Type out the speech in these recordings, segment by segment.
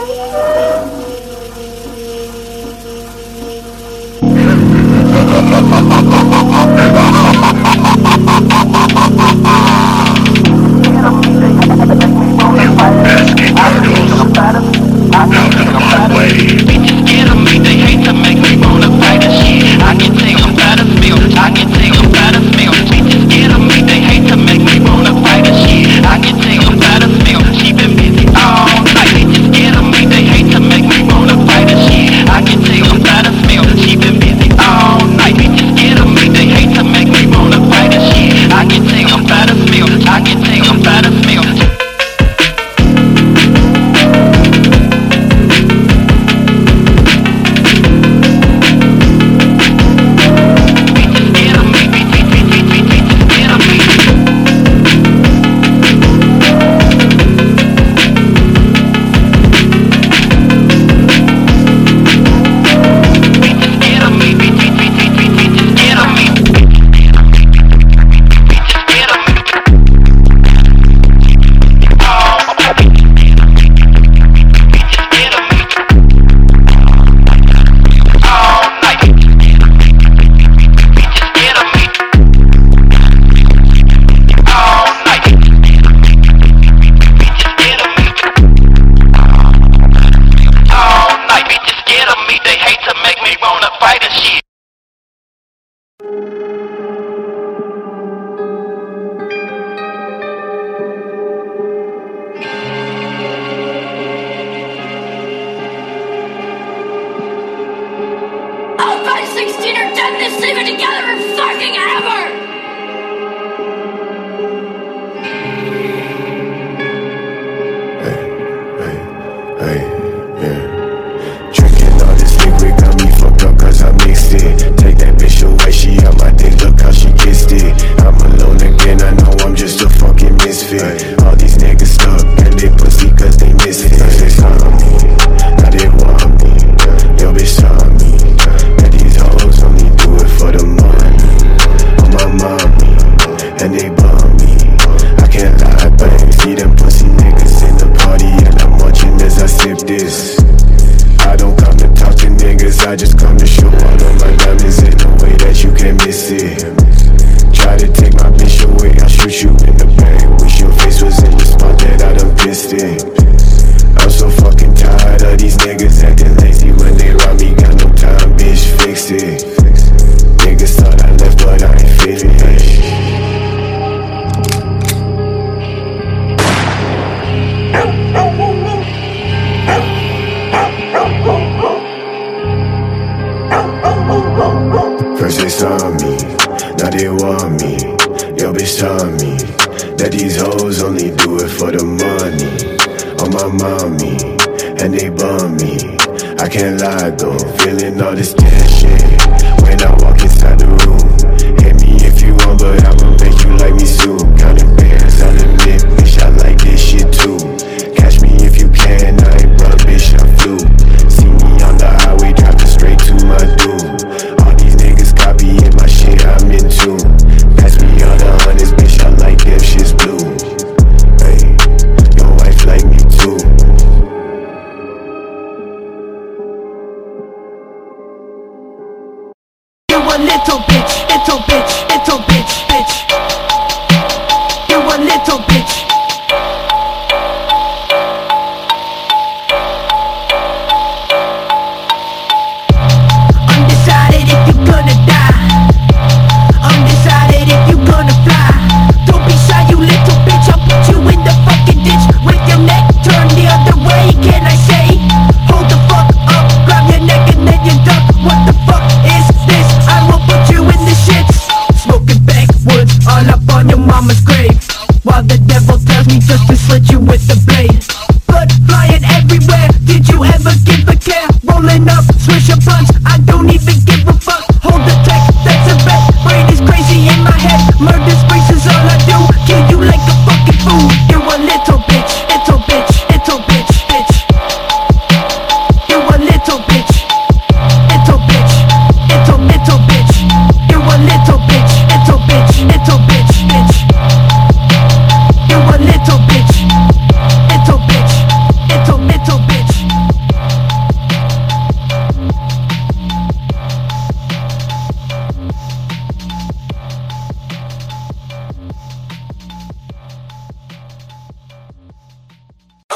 Little bitch.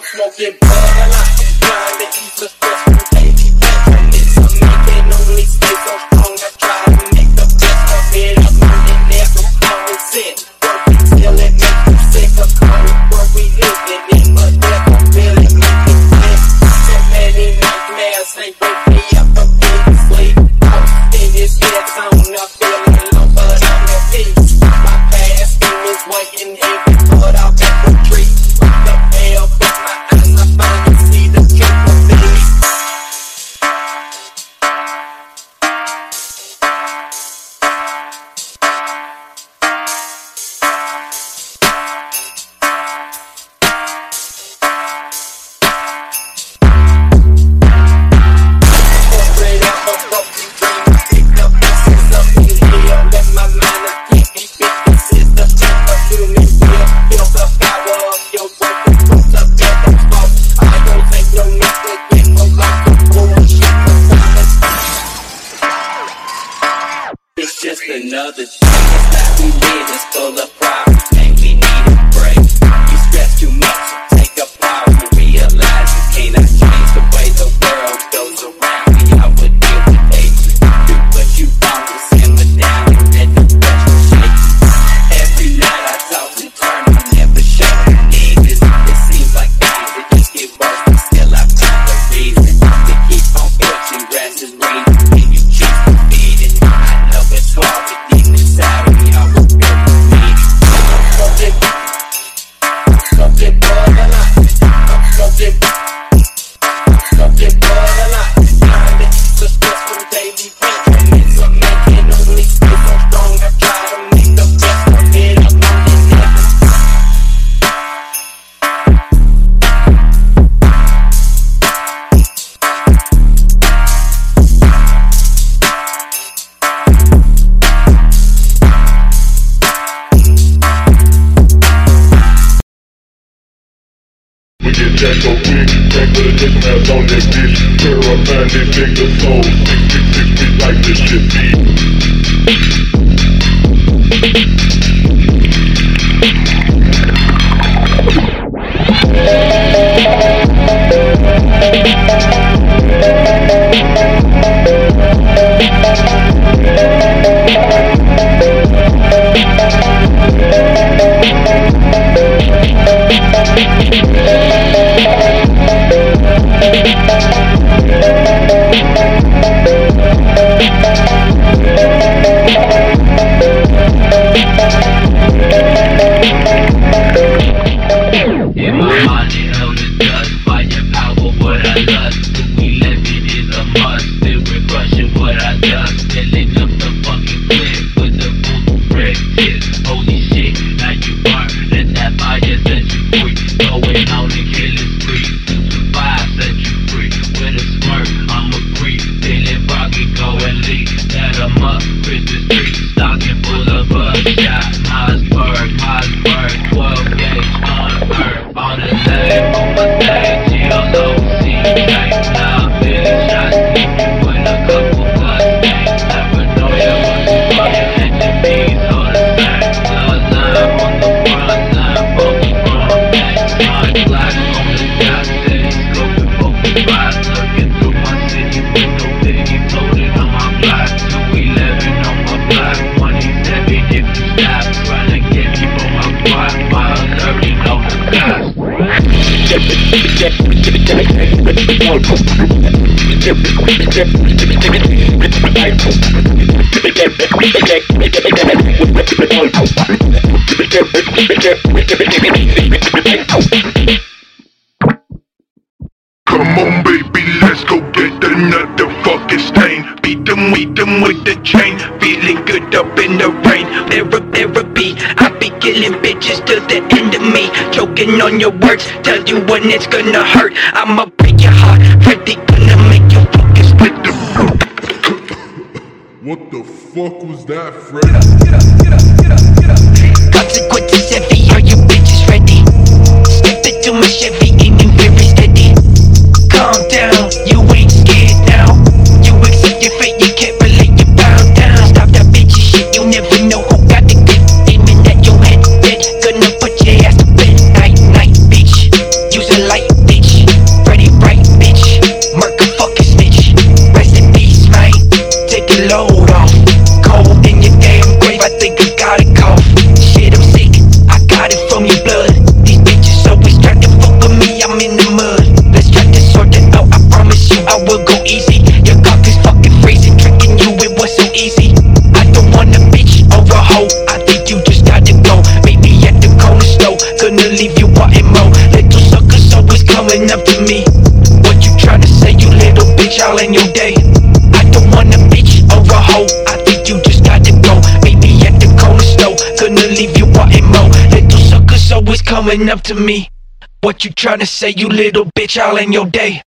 I'm smoking bud a lot, trying to ease the stress from baby it's a man can only stay so strong. I try to make the best of it. I'm running there from common sense, working till it makes me sick. A cold world we living in, but never really making sense. So many nightmares, they wake me up from being sleep. In this head zone, I'm feeling low, but I'm at peace. My past is waiting heavy, but I'll back retreat. The veil from my eyes, I finally see the truth of things. Straight out of broken dreams, picked up pieces of me here. Let my mind can't be big. This is the type of human will. Feel the power of your work and put the devil's fault. I don't think no need to get no like the bullshit. It's just another day. It's like we live is full of problems, and we need a break. You stress too much, take a pause and realize you cannot change the way the world goes around. We all would deal with hate. Do what you want to simmer down and let the pressure shake. Every night I toss and turn, I never show niggas. It seems like things that just get worse, but still I find a reason to keep on pushing. Grass is green and you choose to feed it. I know it's hard, but deep inside we always feel the need. Something bud a lot. Something bud a lot. Trying to ease the stress from daily pain. It's a man can only stay so strong. I try to make the best of it. I'm running never. We get jacked so quick, crack with a dick mouth on that bitch. Terrifying, they pick the pole. Tick, we like this shit In my mind, it held the dust. Fire power, what I lust. Do we live it is a must. Still we're crushing what I done. Filling up the fucking clip with the bulletproof tips. Holy shit, now you burn. Let that fire set you free. Going on and killing spree. 225 set you free. With a smirk, I'm a creep. Feeling rocky, go and leak. Let 'em up, Christmas tree. Stocking full of buckshot. Mossberg, 12 gauge on earth. On the lane, on my stage, GLOC. Now I'm feeling shots, leave you with a couple bloodstains. Paranoia was the fire, enemies all the same. Bloodline on the front line, funky from back. Smart black on the top, steady scoping, focus rise. Looking through my city with no pity, floating on my block. 211 on my block, 27 if you stop. Trying to get me from my block, while already know the cost. Come on, baby, let's go get another fucking stain. Beat them with the chain. Feeling good up in the rain. Therapy, I be killing bitches till the end of me. Choking on your words, tell you when it's gonna hurt. I'ma break your heart, Freddy gonna make you fucking split the. What the fuck was that, Fred? Consequences heavy, are you bitches ready? Step into my Chevy, aiming very steady. Calm down, you ain't scared now. You accept your fate, you can't relate, you bow down. Stop that bitchy shit, you never know who got the good. Aiming at your head, gonna put your ass to bed. Night, bitch, use a light. coming up to me. What you tryna say, you little bitch, all in your day? I don't want a bitch or a hoe, I think you just gotta go. Baby at the corner store, gonna leave you wanting more. Little suckers always coming up to me. What you tryna say, you little bitch, all in your day?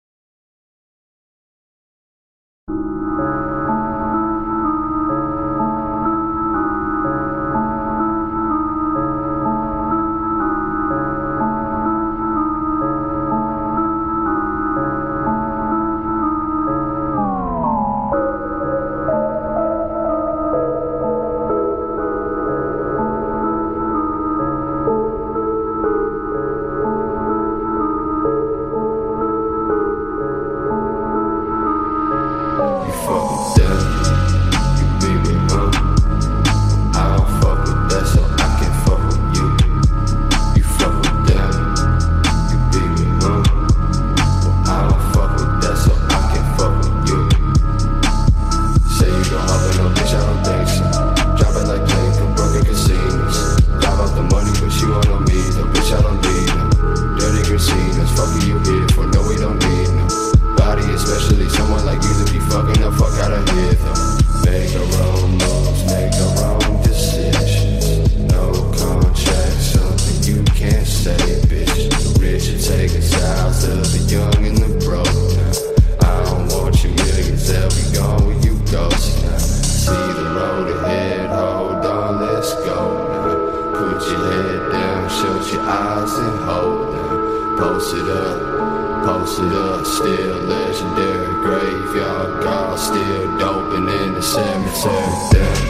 Still legendary graveyard god, still doping in the cemetery. Damn.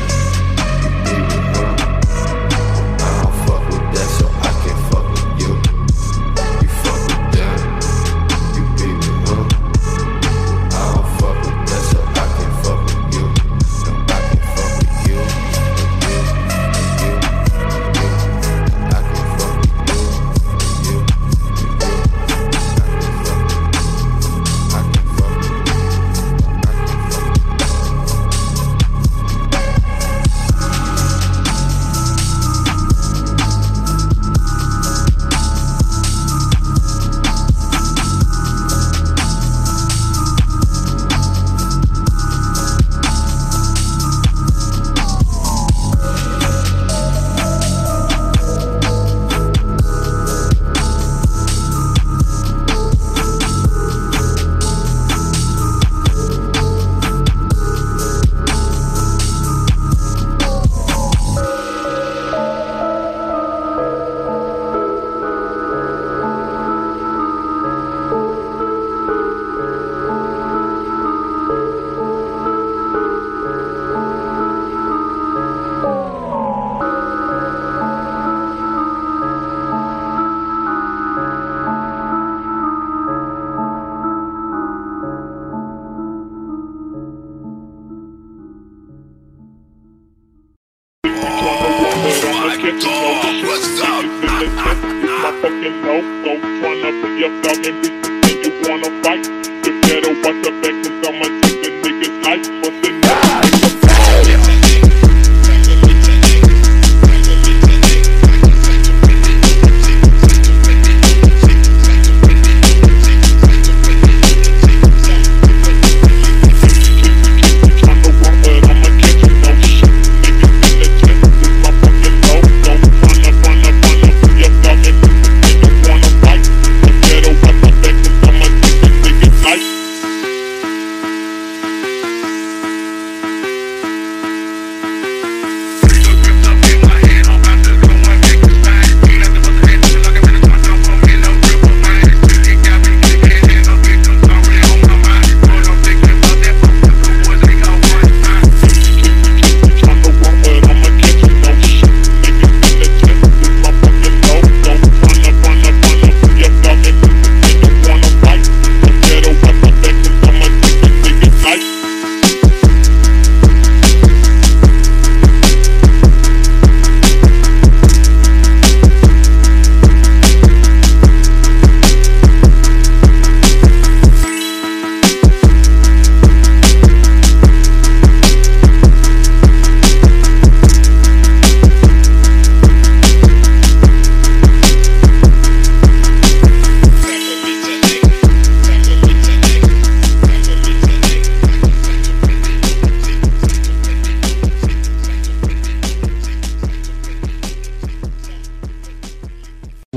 What's up? My fucking logo, tryna be up dog and bitches and you wanna fight. You better watch the back cause I'ma take the niggas life. What's the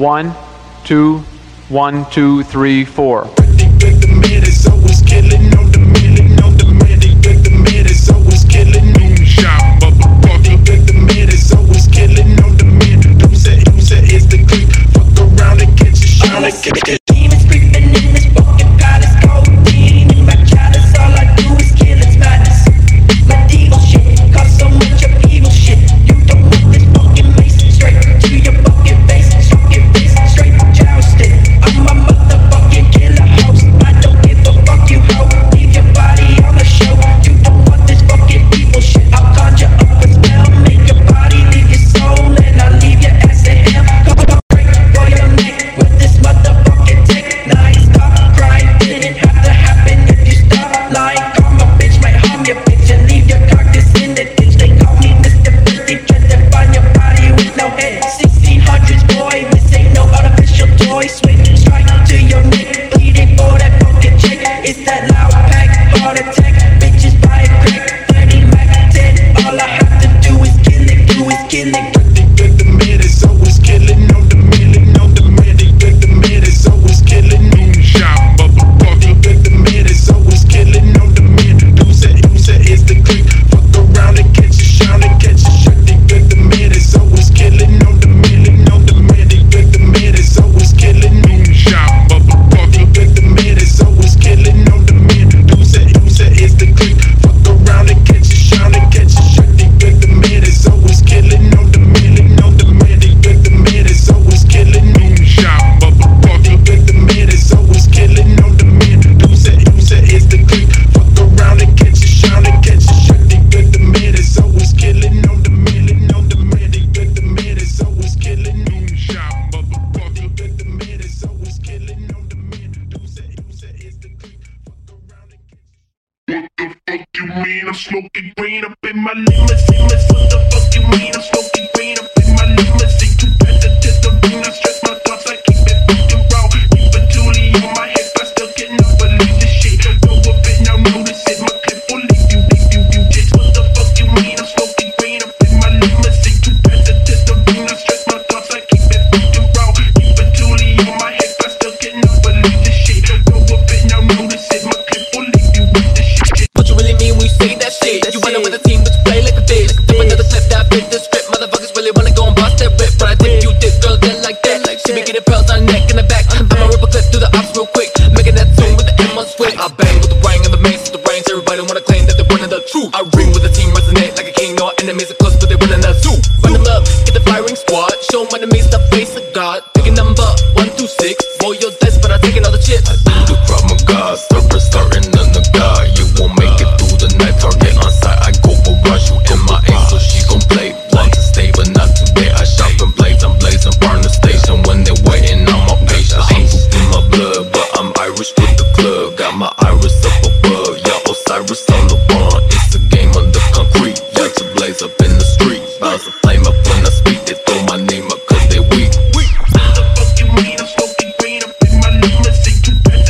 1, 2, 1, 2, 3, 4. The man is always killing on the man, on the man. The man is always killing moonshot, motherfucker. The man is always killing on the man. Who said it's the clique? Fuck around and catch a shot and catch it. Demons creeping in this fucking palace, codeine in my chalice. All I do is kill, it's madness. My evil shit cause so much of evil shit. You don't want this fucking mace straight to your fucking face, straight jousted. I'm a motherfucking killer host. I don't give a fuck, you hoe. Leave your body on the show. You don't want this fucking evil shit. I'll conjure up a spell, make your body leave your soul, and I'll leave your ass in hell. Come on, break for your neck with this motherfucking tech. Now you stop crying, didn't have to happen if you stop lying. Call my bitch, might harm your bitch and leave your carcass in the ditch. They call me Mr. Filthy, try to find your body with no head. 1600s boy, this ain't no artificial toy. Switch strike to your neck, bleeding for that fucking check. It's that loud pack, heart attack. Bitches buy a crack, 30 Mac 10. All I have to do is kill it, kill it. The man is always killing on the man, on the man. The man is always killing moonshot, motherfucker. The man is always killing on the man. Who said it's the clique? Fuck around and catch a shot and catch a shot. The man is always killing on the man, on the man. The man is always killing moonshot, motherfucker. The man is always killing on the man. Who said it's the clique? Fuck around and catch a shot and catch a shot. The man is always killing on the man, on the man. The man is always killing moonshot, motherfucker. The man is always killing on the man. Who said it's the clique? Fuck around and catch a shot and catch a shot. The man is always killing on the man, on the man. The man is always killing moonshot, motherfucker. The man is always killing on the man. Who said it's the clique? Fuck around and catch. What the fuck you mean I'm smoking green up in my limousine? What the fuck you mean I'm smoking green up in my limousine? Too bad to test the ring, I stress my thoughts, I keep it fucking raw. Keep a toolie on my head, I still cannot believe this shit. Go up it, now notice it, my clip will leave you bitch. What the fuck you mean I'm smoking green up in my limousine? Too bad to test the ring, I stress my thoughts, I keep it fucking raw. Keep a toolie on my head, I still cannot believe this shit. Go up it, now notice it, my clip will leave you with this shit. What you really mean when you say that shit? You wanna with a team, but you play like a bitch. Tip another clip that fit the script. Motherfuckers really wanna go and bust that rip, but I think you did, girl, then like that. She be getting pearls on her neck and the back. I'ma rip a clip through the ops real quick, making that tune with the M on switch. I bang with the wang and the mace with the range. Everybody wanna claim that they're running the truth. I ring with the team, resonate like a king. No enemies are close, but they're running the zoo. Run them up, get the firing squad. Show my enemies the face of God. Pick a number 1 through 6. Roll your dice, but I'm taking all the chips. I do the Krav Maga, server starting on the guy. You won't make it through the night, target on sight. I go for rush, you in my aim, so she gon' play. Want to stay, but not today. I shop and blaze, I'm blazing, burn the station. When they're waiting, I'm on patient. I'm in my blood, but I'm Irish with the club. Got my iris up above, yeah, Osiris on the one. It's a game on the concrete, yeah, to blaze up in the street. Bounce a flame up when I speak, they throw my name up cause they weak. What the fuck you mean I'm smoking green up in my limousine? Too bad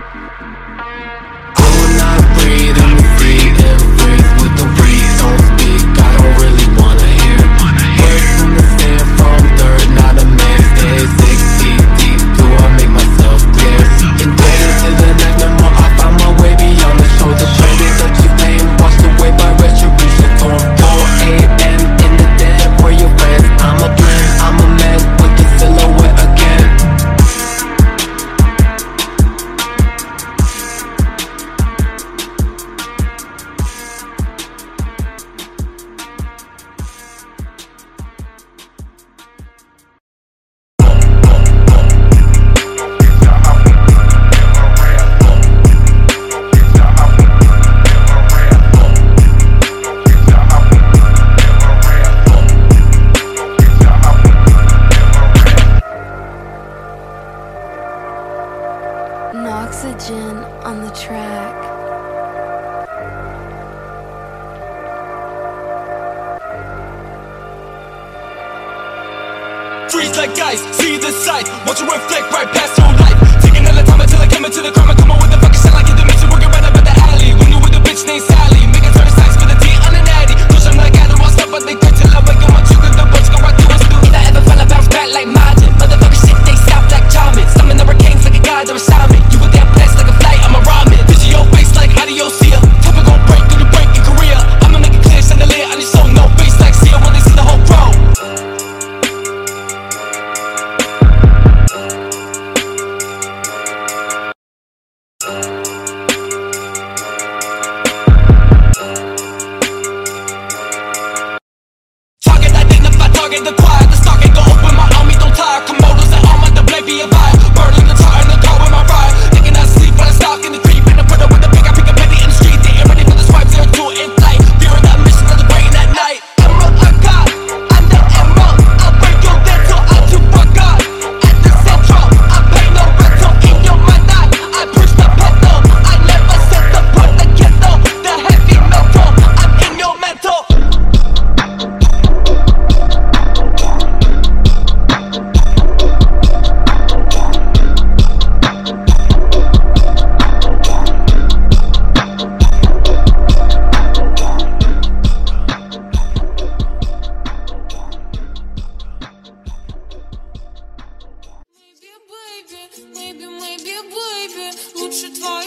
will not breathe, I'm free and breathe with the breeze. Don't speak, I don't really wanna hear. Words from the sand from dirt, not a man. Stay 6 feet deep, do I make myself clear? Indebted to the next memo, I find my way beyond the shoulder. Traded the cheap pain, washed away by retribution. Torn 4 a.m. in the dead, where your friends? I'm a blend, I'm a man with the silhouette again. Oxygen on the track. Freeze like ice, see the sight. Watch it reflect right past your life. Taking all the time until I come into the crime. I come on with the fucking shit like a dimension. Working right up at the alley. When you with a bitch named Sally. Make a turn size for the D on an addy. Push them like animals, stop but they think till I wake 'em up. You get the bugs go right through us. If I ever fall, I bounce back like Martin. Motherfucker shit, they stop like Jarman. Summon the hurricanes like a god or a assignment. You were there blessed like a flight, I'm a ramen. Vision your face like adios, see ya. Topic gon' break through the break in Korea. I'ma make it clear, chandelier on your soul. No face like see when they see the whole row. Target identified, target acquired. The stock ain't gon' open my army, don't tire. Komodos and armor, the blade be a vibe. Burning the tar in the car with my ride. Thinking I sleep when I stalk in the creep. In the put with the pick, I pick a penny in the street. They ain't ready for the swipe, 0-2 in flight. Fearing that mission of the brain at night. Emerald I got, I'm the emerald. I'll break your dental out to forgot. At the central, I pay no rental in your mind. I push the pedal. I never set the put the kettle. The heavy metal, I'm in your mental.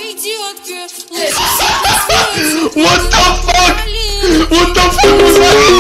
What the fuck? What the fuck was that?